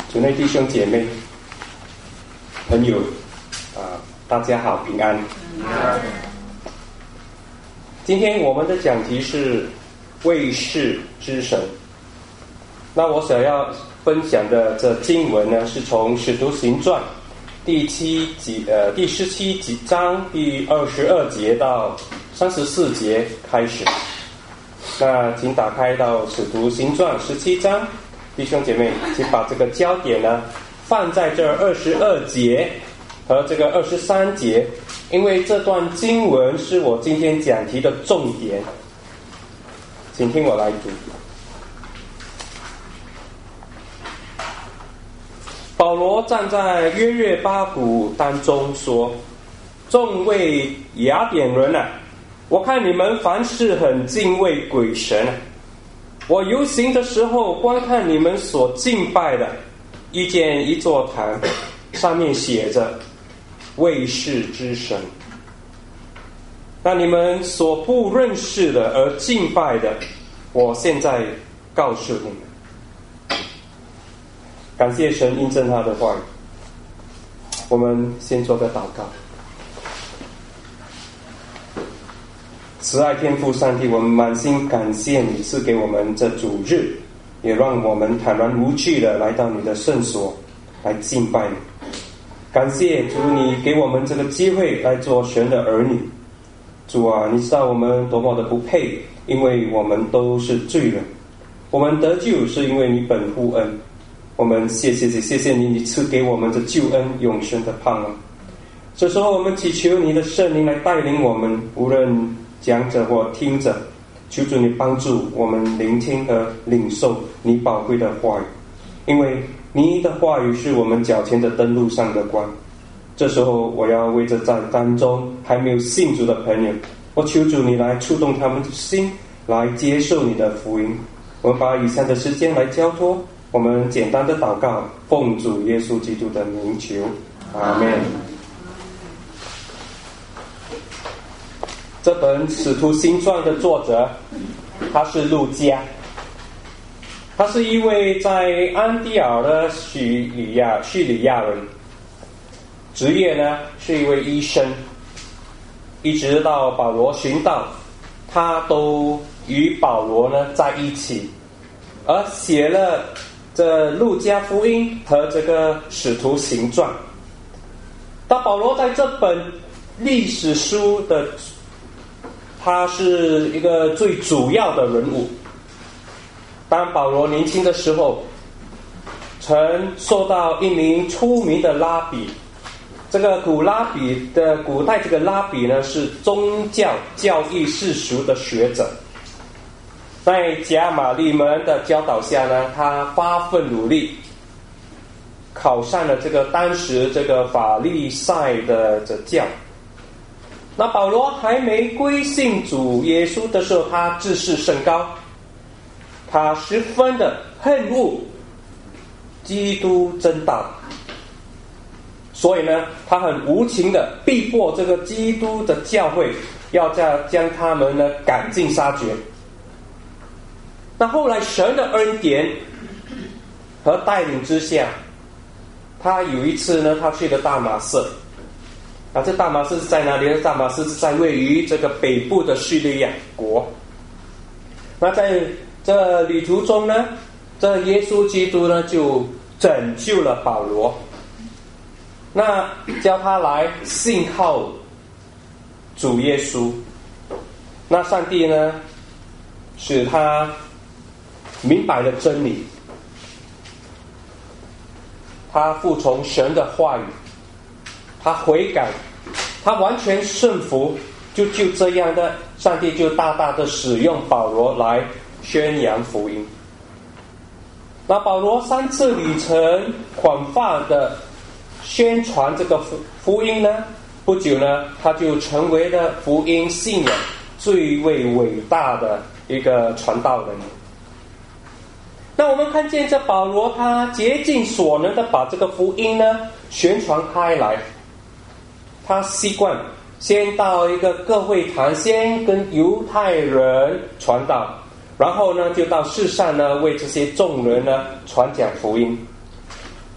主内弟兄姐妹、朋友大家好，平安。今天我们的讲题是为世之神。那我想要分享的这经文呢，是从使徒行传第17章第22节到34节开始。那请打开到使徒行传17章，弟兄姐妹，请把这个焦点呢放在这22节和这个23节，因为这段经文是我今天讲题的重点，请听我来读。保罗站在约略巴谷当中说：众位雅典人啊，我看你们凡事很敬畏鬼神啊。我游行的时候观看你们所敬拜的，遇见一座坛，上面写着为世之神。那你们所不认识的而敬拜的，我现在告诉你们。感谢神印证他的话语。我们先做个祷告。慈爱天父上帝，我们满心感谢你赐给我们这主日，也让我们坦然无惧的来到你的圣所来敬拜你。感谢主，你给我们这个机会来做神的儿女。主啊，你知道我们多么的不配，因为我们都是罪人。我们得救是因为你本乎恩。我们谢谢你，你赐给我们这救恩永生的盼望。这时候我们祈求你的圣灵来带领我们，无论讲者或听者，求主你帮助我们聆听和领受你宝贵的话语，因为你的话语是我们脚前的灯路上的光。这时候我要为这在当中还没有信主的朋友，我求主你来触动他们的心，来接受你的福音。我们把以上的时间来交托，我们简单的祷告，奉主耶稣基督的名求，阿们。这本使徒行传的作者他是路加，他是一位在安提阿的叙利亚人，职业呢是一位医生，一直到保罗寻道，他都与保罗呢在一起，而写了这路加福音和这个使徒行传。但保罗在这本历史书的他是一个最主要的人物。当保罗年轻的时候，曾受到一名出名的拉比，这个古代这个拉比呢是宗教教义世俗的学者，在加玛利们的教导下呢，他发奋努力，考上了这个当时这个法利赛的这教。那保罗还没归信主耶稣的时候，他自视甚高，他十分的恨恶基督真道，所以呢，他很无情的逼迫这个基督的教会，要将他们呢赶尽杀绝。那后来神的恩典和带领之下，他有一次呢，他去了大马色。这大马士是在哪里呢？大马士是在位于这个北部的叙利亚国。那在这旅途中呢，这耶稣基督呢就拯救了保罗，那叫他来信靠主耶稣。那上帝呢使他明白了真理，他服从神的话语，他悔改，他完全顺服，就这样的，上帝就大大的使用保罗来宣扬福音。那保罗3次旅程广泛的宣传这个福音呢，不久呢，他就成为了福音信仰最为伟大的一个传道人。那我们看见这保罗他竭尽所能的把这个福音呢宣传开来。他习惯先到一个各会堂，先跟犹太人传道，然后呢就到世上呢为这些众人呢传讲福音。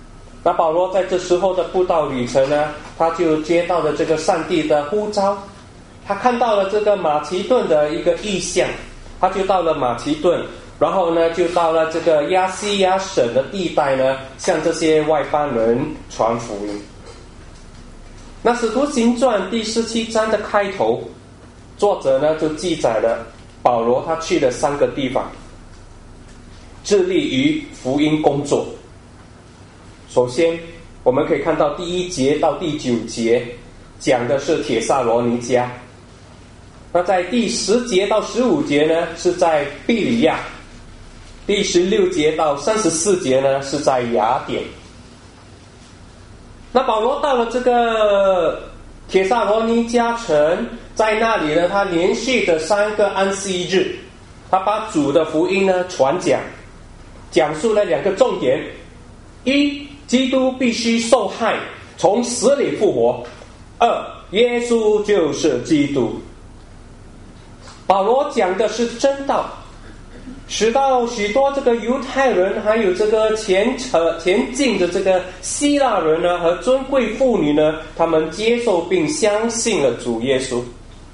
那保罗在这时候的布道旅程呢，他就接到了这个上帝的呼召，他看到了这个马其顿的一个异象，他就到了马其顿，然后呢就到了这个亚细亚省的地带呢，向这些外邦人传福音。那使徒行传第17章的开头，作者呢就记载了保罗他去了3个地方，致力于福音工作。首先我们可以看到第1节到第9节讲的是帖撒罗尼迦，那在第10节到15节呢是在庇哩亚，第16节到34节呢是在雅典。那保罗到了这个帖撒罗尼迦城，在那里呢他连续的3个安息日，他把主的福音呢传讲，讲述了2个重点：一，基督必须受害，从死里复活；二，耶稣就是基督。保罗讲的是真道，使到许多这个犹太人还有这个前进的这个希腊人呢和尊贵妇女呢，他们接受并相信了主耶稣。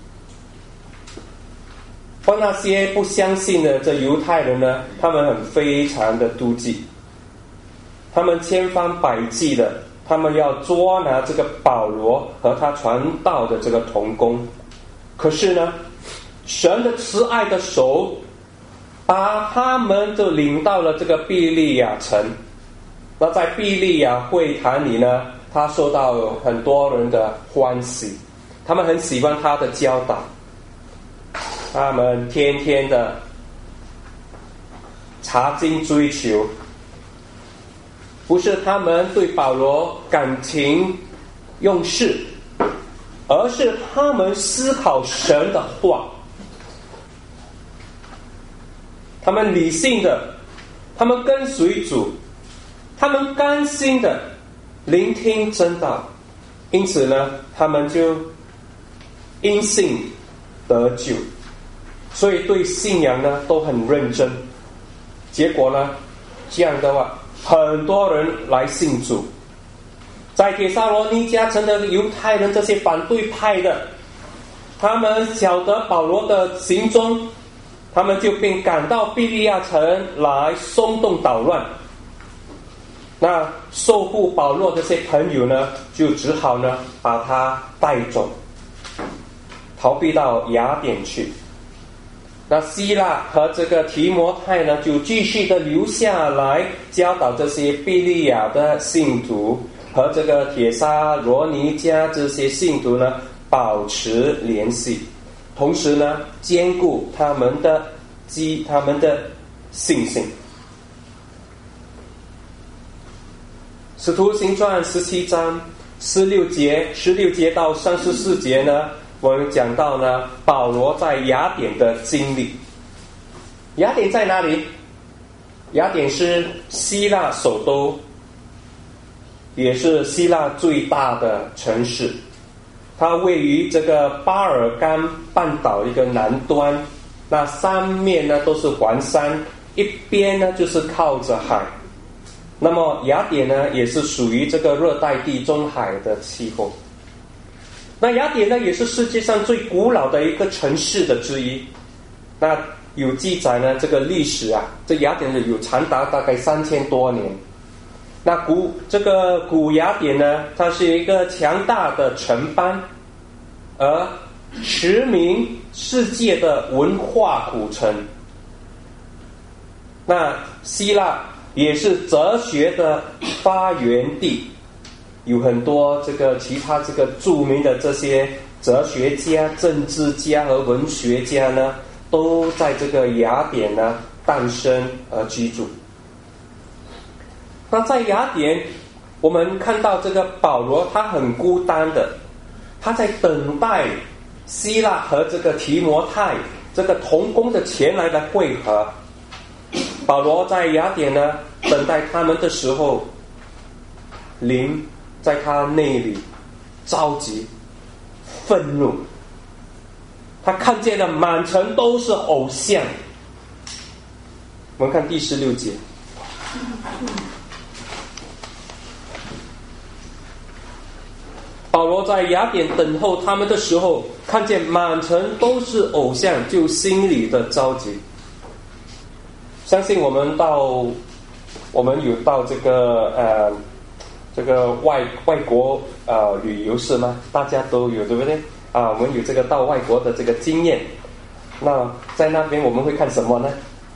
而那些不相信的这犹太人呢，他们非常的妒忌，他们千方百计的，他们要捉拿这个保罗和他传道的这个同工。可是呢，神的慈爱的手把他们就领到了这个庇哩亚城。那在庇哩亚会堂里呢，他受到很多人的欢喜，他们很喜欢他的教导，他们天天的查经追求，不是他们对保罗感情用事，而是他们思考神的话，他们理性的，他们跟随主，他们甘心的聆听真道，因此呢，他们就因信得救，所以对信仰呢都很认真。结果呢，这样的话，很多人来信主。在帖撒罗尼迦城的犹太人，这些反对派的，他们晓得保罗的行踪，他们就便赶到庇哩亚城来松动捣乱。那受护保罗这些朋友呢，就只好呢把他带走，逃避到雅典去。那希腊和这个提摩太呢，就继续的留下来教导这些庇哩亚的信徒，和这个帖撒罗尼迦这些信徒呢保持联系，同时呢兼顾他们的信心。使徒行传17章16节到34节呢，我们讲到呢保罗在雅典的经历。雅典在哪里？雅典是希腊首都，也是希腊最大的城市，它位于这个巴尔干半岛一个南端，那三面呢都是环山，一边呢就是靠着海。那么雅典呢也是属于这个热带地中海的气候。那雅典呢也是世界上最古老的一个城市的之一。那有记载呢，这个历史啊，这雅典有长达大概3000多年。那古雅典呢，它是一个强大的城邦，而驰名世界的文化古城。那希腊也是哲学的发源地，有很多其他著名的这些哲学家、政治家和文学家呢，都在这个雅典呢诞生而居住。那在雅典，我们看到这个保罗他很孤单的，他在等待希腊和这个提摩太这个同工的前来的会合。保罗在雅典呢等待他们的时候，灵在他内里着急愤怒，他看见了满城都是偶像。我们看第16节， 保罗在雅典等候他们的时候，看见满城都是偶像，就心里的着急。相信我们有到这个外国旅游是吗？大家都有对不对？我们有这个到外国的这个经验。那在那边我们会看什么呢？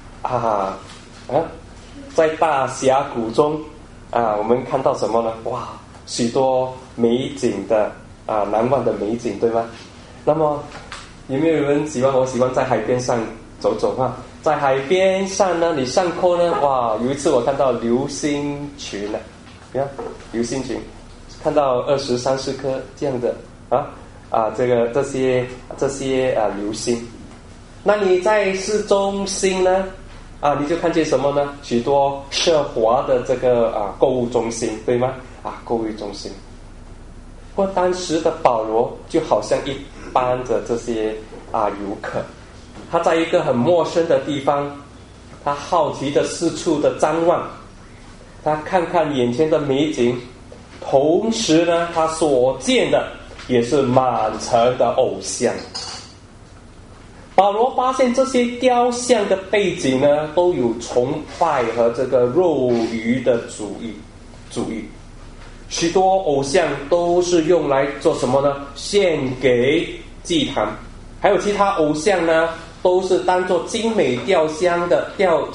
在大峡谷中我们看到什么呢？哇，许多美景的难忘的美景，对吗？那么有没有人喜欢在海边上走走啊？在海边上呢，你上课呢，哇，有一次我看到流星群啊，你看流星群，看到20、30颗这样的这些流星。那你在市中心呢，你就看见什么呢？许多奢华的这个购物中心，对吗？购物中心。不过当时的保罗就好像一般的这些游客，他在一个很陌生的地方，他好奇的四处的张望，他看看眼前的美景，同时呢，他所见的也是满城的偶像。保罗发现这些雕像的背景呢，都有崇拜和这个肉欲的主义。许多偶像都是用来做什么呢？献给祭坛。还有其他偶像呢，都是当作精美雕像的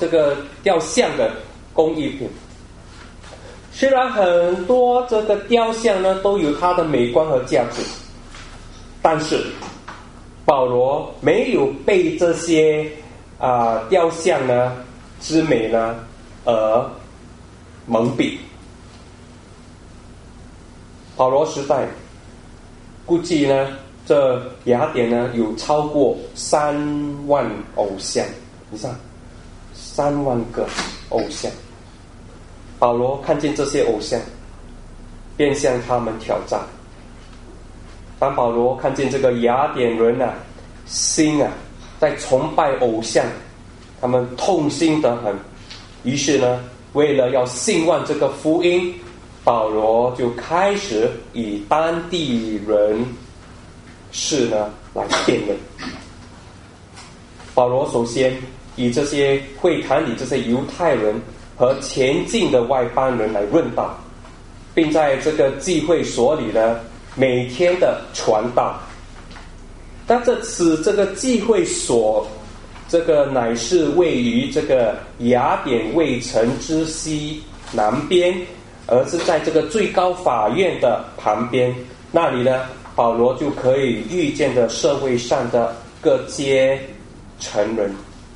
工艺品。虽然很多这个雕像呢都有它的美观和价值，但是保罗没有被这些雕像呢之美呢而蒙蔽。保罗时代估计呢，这雅典呢有超过3万偶像，你看3万个偶像。保罗看见这些偶像，便向他们挑战。当保罗看见这个雅典人心在崇拜偶像，他们痛心得很。于是呢，为了要兴旺这个福音，保罗就开始以当地人事呢来辩论。保罗首先以这些会堂里这些犹太人和前进的外邦人来论道，并在这个聚会所里呢每天的传道。但这个聚会所，这个乃是位于这个雅典卫城之西南边，而是在这个最高法院的旁边。那里呢，保罗就可以遇见的社会上的各阶层人。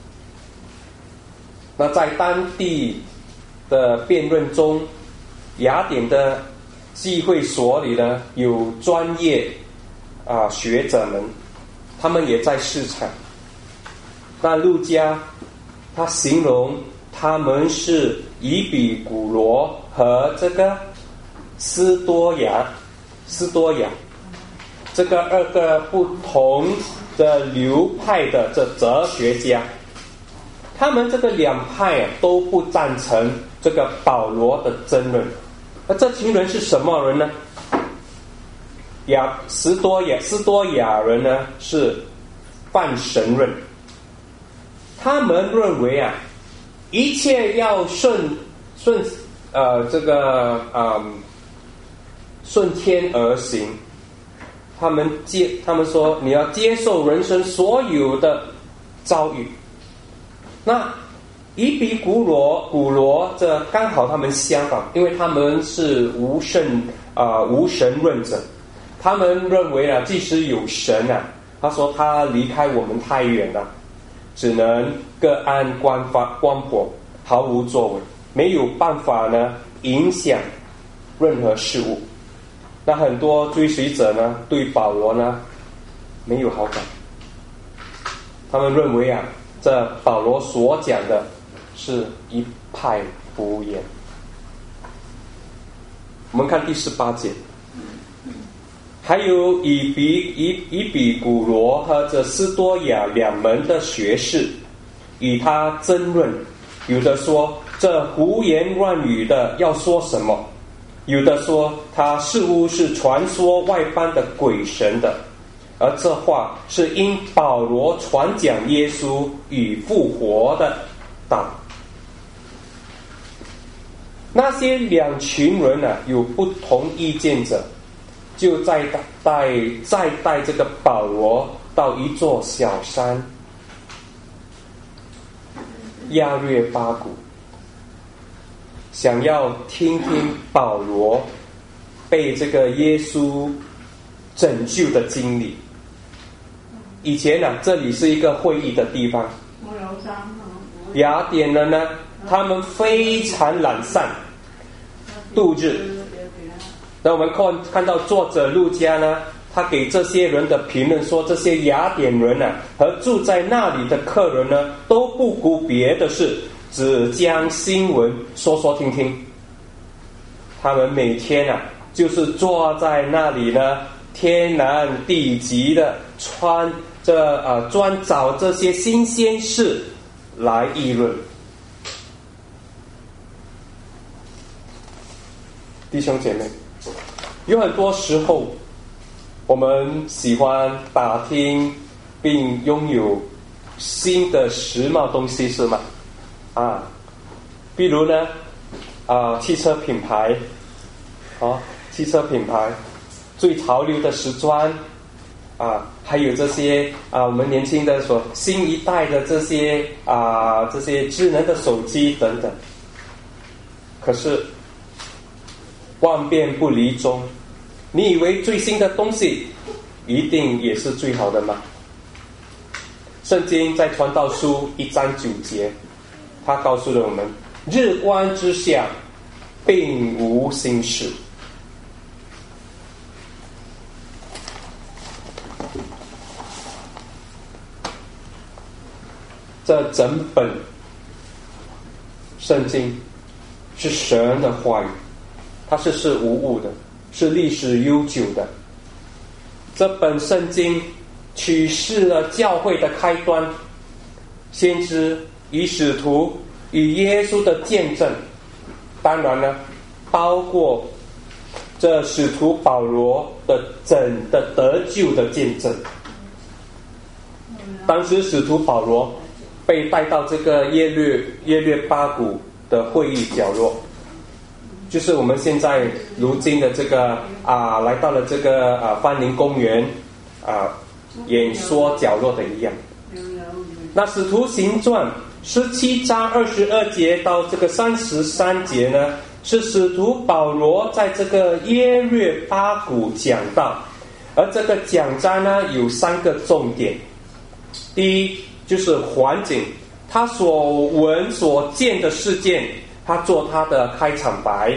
那在当地的辩论中，雅典的聚会所里呢有专业学者们，他们也在市场。那路加他形容他们是以比古罗和这个斯多亚这个2个不同的流派的这哲学家，他们这个两派都不赞成这个保罗的争论。那这群人是什么人呢？斯多亚人呢是泛神论，他们认为一切要顺天而行。他们说你要接受人生所有的遭遇。那以比古罗这刚好他们相反，因为他们是无神论者。他们认为即使有神他说他离开我们太远了，只能各安观火，毫无作为，没有办法呢影响任何事物。那很多追随者呢对保罗呢没有好感，他们认为这保罗所讲的是一派胡言。我们看第18节，还有以比古罗和这斯多亚两门的学士与他争论，有的说这胡言乱语的要说什么， 有的说他似乎是传说外邦的鬼神的，而这话是因保罗传讲耶稣与复活的道。那些两群人有不同意见者，就再带这个保罗到一座小山亚略巴谷，想要听听保罗被这个耶稣拯救的经历。以前这里是一个会议的地方，雅典人呢，他们非常懒散度日。那我们看到作者路加呢，他给这些人的评论说，这些雅典人和住在那里的客人呢，都不顾别的事，只将新闻说听听。他们每天就是坐在那里呢，天南地极的专找这些新鲜事来议论。弟兄姐妹，有很多时候我们喜欢打听并拥有新的时髦东西，是吗？比如呢汽车品牌最潮流的时装还有这些我们年轻的新一代的这些智能的手机等等。可是万变不离宗，你以为最新的东西一定也是最好的吗？圣经在传道书1章9节，他告诉了我们，日光之下并无新事。这整本圣经是神的话语，它是无误的，是历史悠久的。这本圣经启示了教会的开端，先知与使徒与耶稣的见证，当然呢，包括这使徒保罗的得救的见证。当时使徒保罗被带到这个耶略巴谷的会议角落，就是我们现在如今的这个来到了这个芳林公园演说角落的一样。那使徒行传17章22节到这个33节呢，是使徒保罗在这个耶略巴谷讲道，而这个讲章呢有3个重点。第一就是环境，他所闻所见的事件，他做他的开场白。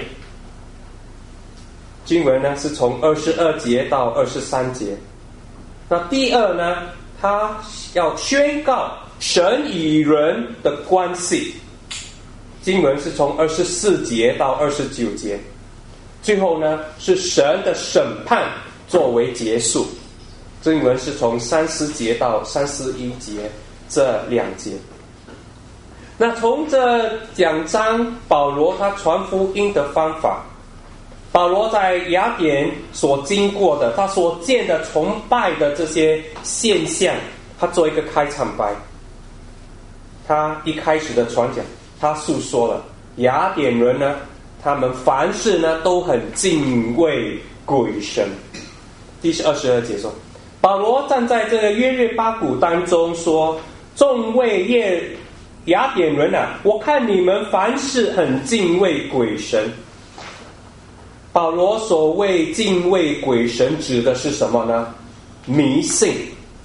经文呢是从22节到23节。那第二呢，他要宣告神与人的关系，经文是从24节到29节。最后呢是神的审判作为结束，经文是从30节到31节这2节。那从这讲章保罗他传福音的方法，保罗在雅典所经过的，他所见的崇拜的这些现象，他做一个开场白。他一开始的传讲，他诉说了雅典人呢，他们凡事呢都很敬畏鬼神。第22节说，保罗站在这个约略巴谷当中说，众位雅典人我看你们凡事很敬畏鬼神。保罗所谓敬畏鬼神指的是什么呢？迷信。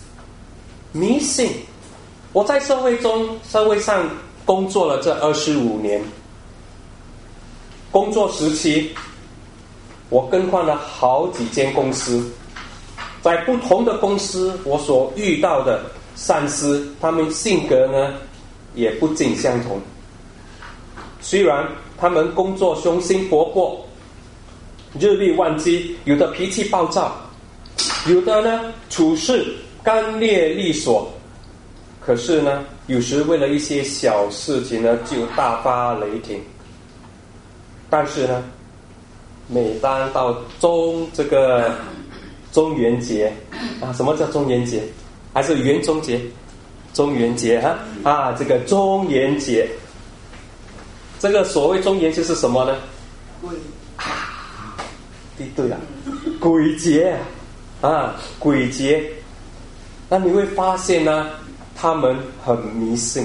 我在社会上工作了这25年，工作时期我更换了好几间公司，在不同的公司我所遇到的上司，他们性格呢也不尽相同。虽然他们工作雄心勃勃，日理万机，有的脾气暴躁，有的呢处事刚烈利索，可是呢有时为了一些小事情呢就大发雷霆。但是呢每当到这个中元节啊，什么叫中元节？还是元中节？中元节这个中元节，这个所谓中元节是什么呢？对了，鬼节鬼节。那你会发现呢，他们很迷信，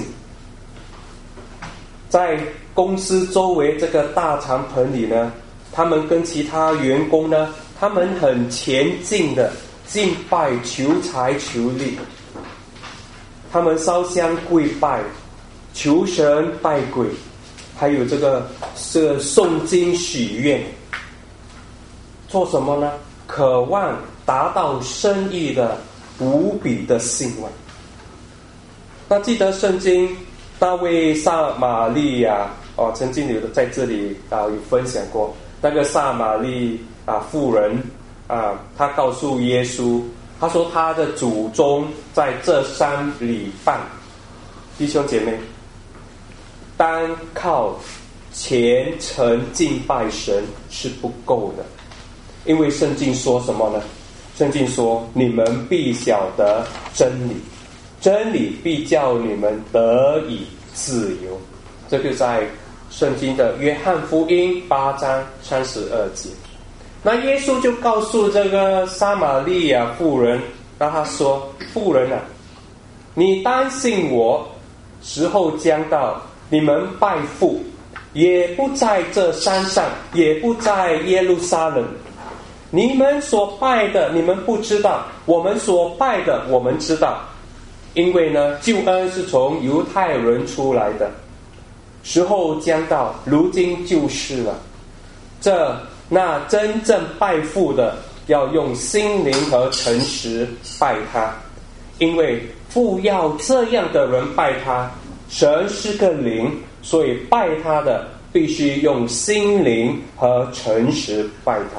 在公司周围这个大敞篷里呢，他们跟其他员工呢，他们很虔敬的敬拜求财求利，他们烧香跪拜，求神拜鬼，还有这个诵经许愿，做什么呢？渴望达到生意的无比的兴旺。那记得圣经那位撒玛利亚曾经有在这里有分享过，那个撒玛利妇人她告诉耶稣，她说她的祖宗在这山里办。弟兄姐妹，单靠虔诚敬拜神是不够的，因为圣经说什么呢？圣经说你们必晓得真理，真理必叫你们得以自由。这个在圣经的约翰福音8章32节。那耶稣就告诉这个撒玛利亚妇人，让他说，妇人你当信我，时候将到，你们拜父也不在这山上，也不在耶路撒冷。你们所拜的你们不知道，我们所拜的我们知道，因为呢，救恩是从犹太人出来的，时候将到，如今就是了。那真正拜父的，要用心灵和诚实拜他，因为父要这样的人拜他。神是个灵，所以拜他的必须用心灵和诚实拜他。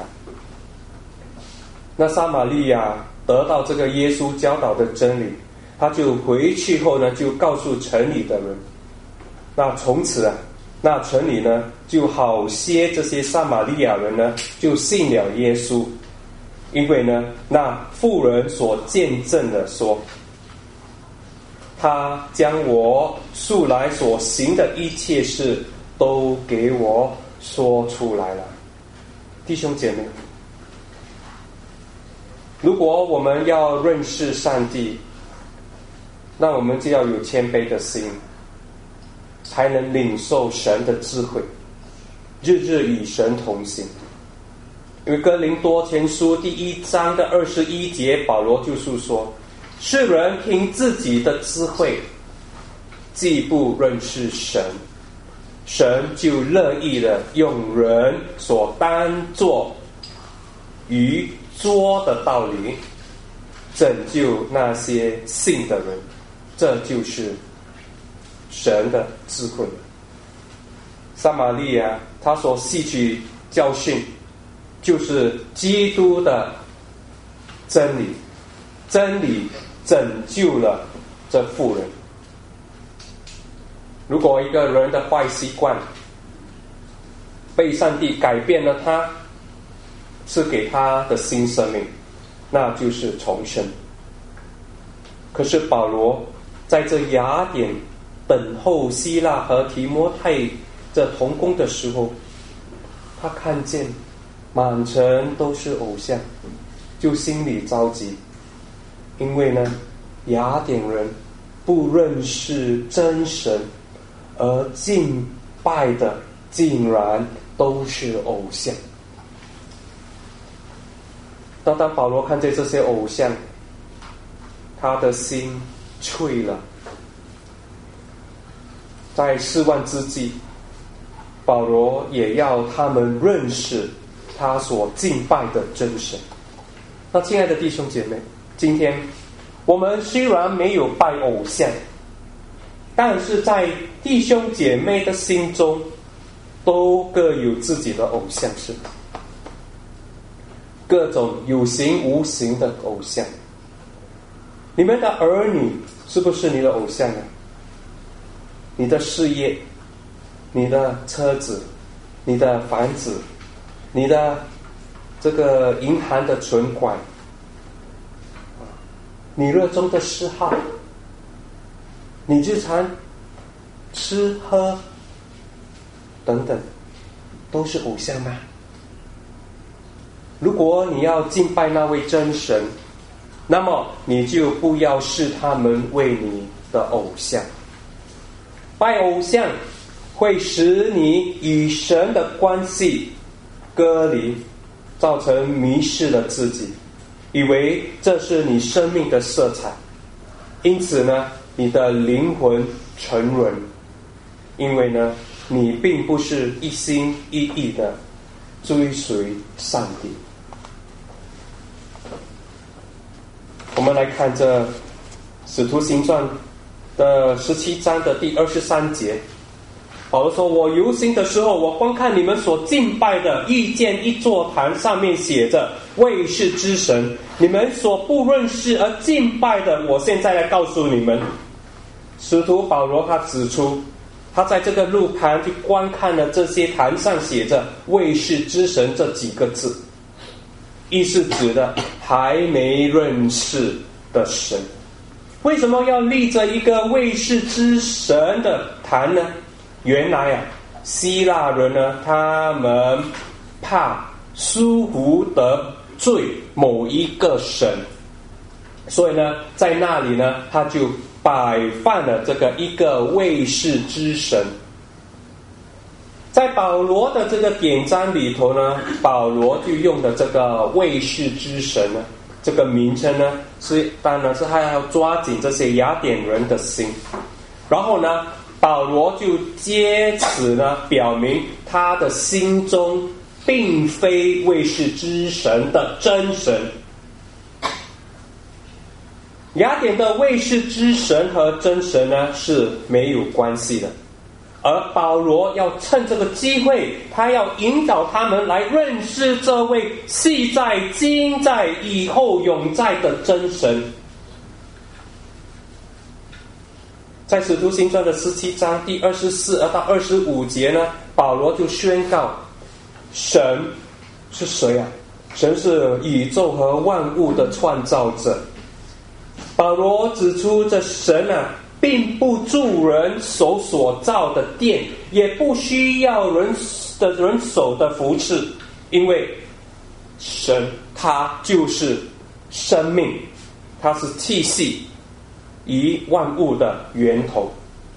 那撒玛利亚得到这个耶稣教导的真理，他就回去后呢，就告诉城里的人。那从此那城里呢，就好些这些撒玛利亚人呢，就信了耶稣。因为呢，那妇人所见证的说，他将我素来所行的一切事都给我说出来了。弟兄姐妹，如果我们要认识上帝，那我们就要有谦卑的心，才能领受神的智慧，日日与神同行。因为哥林多前书第1章的21节，保罗就是说，世人凭自己的智慧既不认识神，神就乐意的用人所当作愚拙的道理拯救那些信的人。这就是神的智慧。撒玛利亚他所吸取教训，就是基督的真理，真理拯救了这妇人。如果一个人的坏习惯被上帝改变了他，赐给他的新生命，那就是重生。可是保罗在这雅典等候希腊和提摩太这同工的时候，他看见满城都是偶像，就心里着急。因为呢，雅典人不认识真神，而敬拜的竟然都是偶像。当保罗看见这些偶像，他的心脆了。在4万之际，保罗也要他们认识他所敬拜的真神。那亲爱的弟兄姐妹，今天我们虽然没有拜偶像，但是在弟兄姐妹的心中都各有自己的偶像，是吧？各种有形无形的偶像。你们的儿女是不是你的偶像呢？你的事业，你的车子，你的房子， 你的这个银行的存款，你热衷的嗜好，你日常吃喝等等，都是偶像吗？如果你要敬拜那位真神，那么你就不要视他们为你的偶像。拜偶像会使你与神的关系割离，造成迷失了自己，以为这是你生命的色彩，因此呢，你的灵魂沉沦，因为呢，你并不是一心一意的追随上帝。我们来看这使徒行传的17章的第23节，保罗说，我游行的时候，我观看你们所敬拜的，遇见一座坛，上面写着卫士之神，你们所不认识而敬拜的，我现在来告诉你们。使徒保罗他指出，他在这个路旁去观看了这些坛上写着卫士之神这几个字，意是指的还没认识的神。为什么要立着一个卫士之神的坛呢？原来啊，希腊人呢，他们怕疏忽得罪某一个神，所以呢，在那里呢，他就摆放了这个一个卫士之神。在保罗的这个典章里头呢，保罗就用的这个卫士之神呢，这个名称呢，当然是他要抓紧这些雅典人的心。然后呢，保罗就借此呢，表明他的心中并非卫士之神的真神。雅典的卫士之神和真神呢是没有关系的，而保罗要趁这个机会，他要引导他们来认识这位昔在、今在、以后永在的真神。在使徒行传的17章第24到25节呢，保罗就宣告神是谁啊？神是宇宙和万物的创造者。保罗指出，这神啊，并不住人手所造的殿，也不需要人手的扶持，因为神他就是生命，他是气息与万物的源头。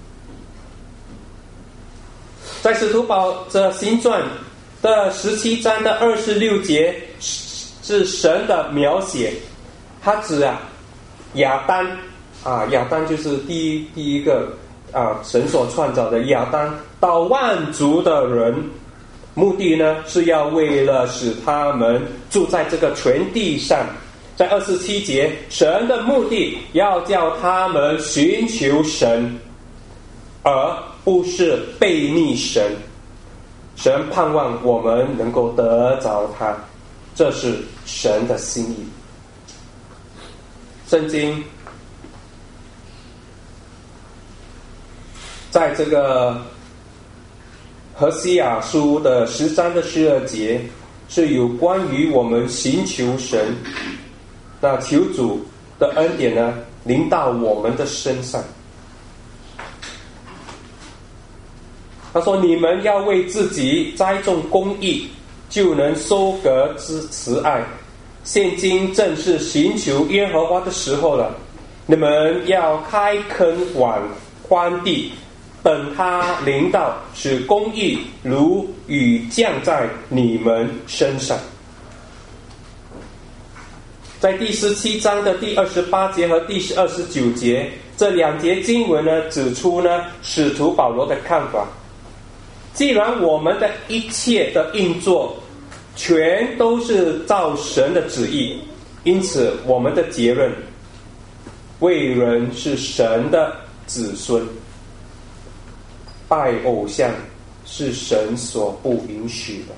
在使徒保这行传的17章的26节是神的描写，他指亚当亚当就是第一个神所创造的亚当到万族的人，目的呢是要为了使他们住在这个全地上。在27节，神的目的要叫他们寻求神，而不是背逆神。神盼望我们能够得着他，这是神的心意。圣经在这个何西阿书的10章的12节是有关于我们寻求神，那求主的恩典呢临到我们的身上。他说，你们要为自己栽种公义，就能收割慈爱。现今正是寻求耶和华的时候了，你们要开垦广宽地，等他临到，使公义如雨降在你们身上。在第17章的第28节和第29节，这2节经文呢，指出呢使徒保罗的看法。既然我们的一切的运作全都是照神的旨意，因此我们的结论，为人是神的子孙，拜偶像是神所不允许的。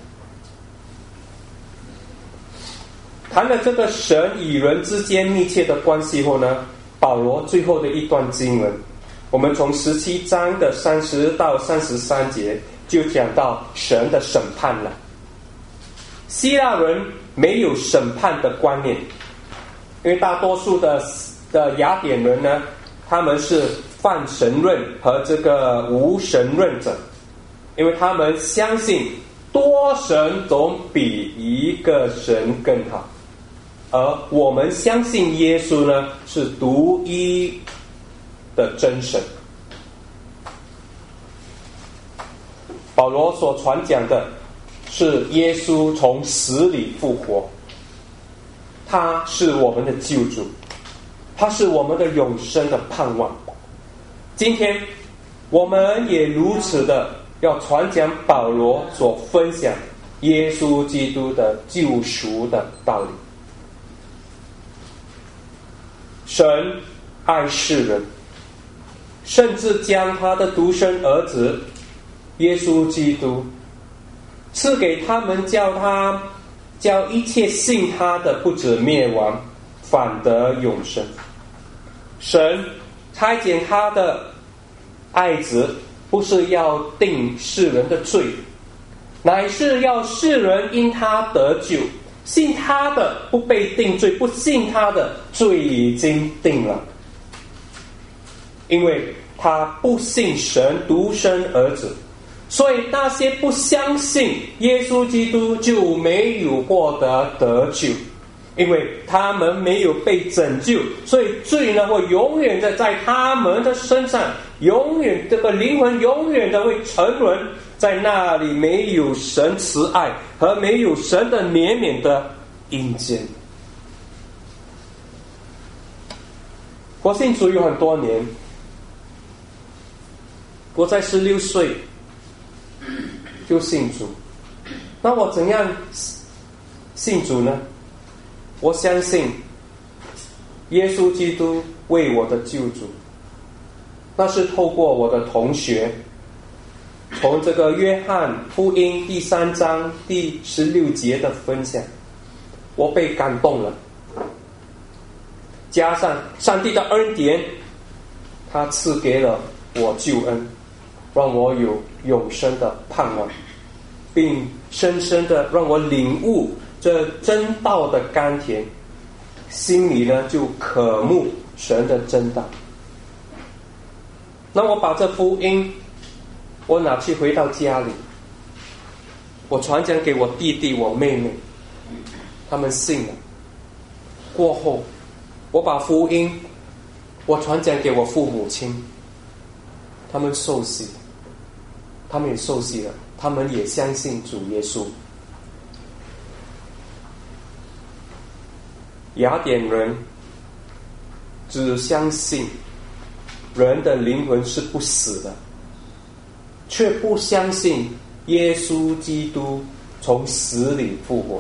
谈了这个神与人之间密切的关系后呢，保罗最后的一段经文，我们从17章的30到33节就讲到神的审判了。 希腊人没有审判的观念，因为大多数的雅典人呢，他们是泛神论和这个无神论者，因为他们相信多神总比一个神更好，而我们相信耶稣呢是独一的真神。保罗所传讲的是耶稣从死里复活，他是我们的救主，他是我们的永生的盼望。今天我们也如此的要传讲保罗所分享耶稣基督的救赎的道理。神爱世人，甚至将他的独生儿子耶稣基督赐给他们，叫一切信他的不止灭亡，反得永生。神差遣他的爱子，不是要定世人的罪，乃是要世人因他得救。信他的不被定罪，不信他的罪已经定了。因为他不信神独生儿子，所以那些不相信耶稣基督就没有获得得救，因为他们没有被拯救，所以罪呢会永远的在他们的身上，永远这个灵魂永远的会沉沦在那里没有神慈爱和没有神的怜悯的阴间。我信主有很多年，我在16岁就信主。那我怎样信主呢？我相信耶稣基督为我的救主，那是透过我的同学从这个约翰福音第3章第16节的分享，我被感动了，加上上帝的恩典，他赐给了我救恩，让我有永生的盼望，并深深的让我领悟这真道的甘甜，心里呢就渴慕神的真道。那我把这福音我拿去回到家里，我传讲给我弟弟我妹妹，他们信了。过后我把福音我传讲给我父母亲，他们受洗，他们也受洗了，他们也相信主耶稣。雅典人只相信人的灵魂是不死的，却不相信耶稣基督从死里复活。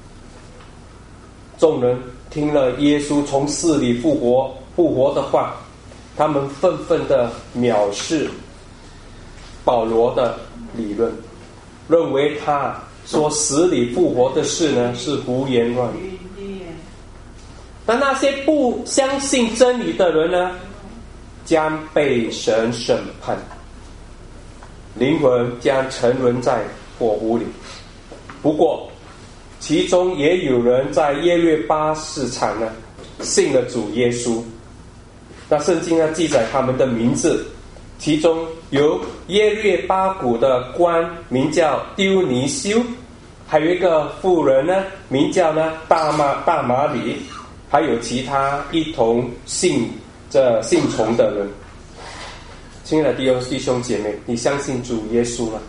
众人听了耶稣从死里复活的话，他们愤愤地藐视保罗的理论，认为他说死里复活的事呢是胡言乱语。但那些不相信真理的人呢，将被神审判，灵魂将沉沦在火湖里。不过其中也有人在耶律巴市场呢信了主耶稣。那圣经呢记载他们的名字，其中有耶律巴谷的官名叫丢尼修，还有一个妇人呢名叫呢大马里，还有其他一同信从的人。亲爱的弟兄姐妹，你相信主耶稣吗？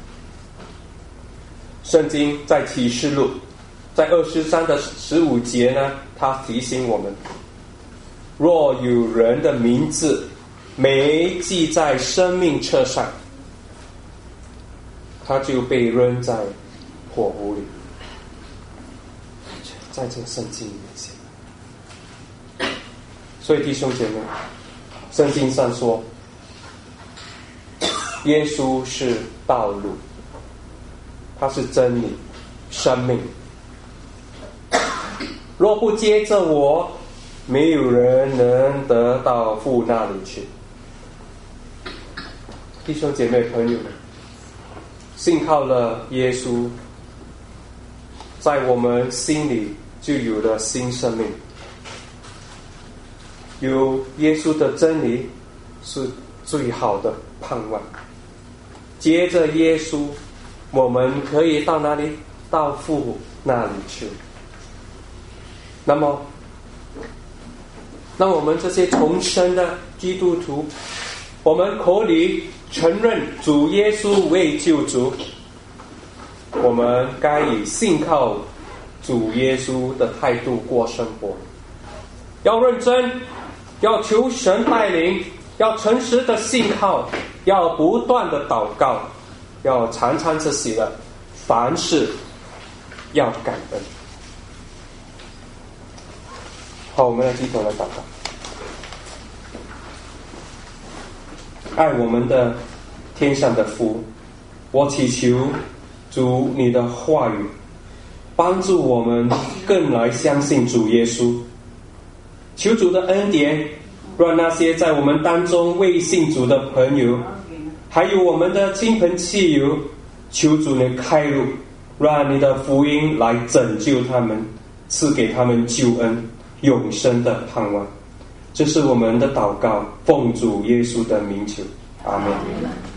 圣经在启示录在23的15节呢，他提醒我们，若有人的名字没记在生命册上，他就被扔在火湖里。在这个圣经里面写。所以弟兄姐妹，圣经上说耶稣是道路，他是真理生命，若不接着我，没有人能得到父那里去。弟兄姐妹朋友们，信靠了耶稣， 在我们心里就有了新生命。有耶稣的真理是最好的盼望。接着耶稣，我们可以到哪里？到父那里去。那么我们这些重生的基督徒，我们口里承认主耶稣为救主，我们该以信靠主耶稣的态度过生活。要认真，要求神带领，要诚实的信靠，要不断的祷告，要常常这些的，凡事要感恩。好，我们来低头来祷告。爱我们的天上的父，我祈求主你的话语帮助我们更来相信主耶稣。求主的恩典，让那些在我们当中未信主的朋友，还有我们的亲朋戚友，求主你开路，让你的福音来拯救他们，赐给他们救恩，永生的盼望。这是我们的祷告，奉主耶稣的名求，阿们。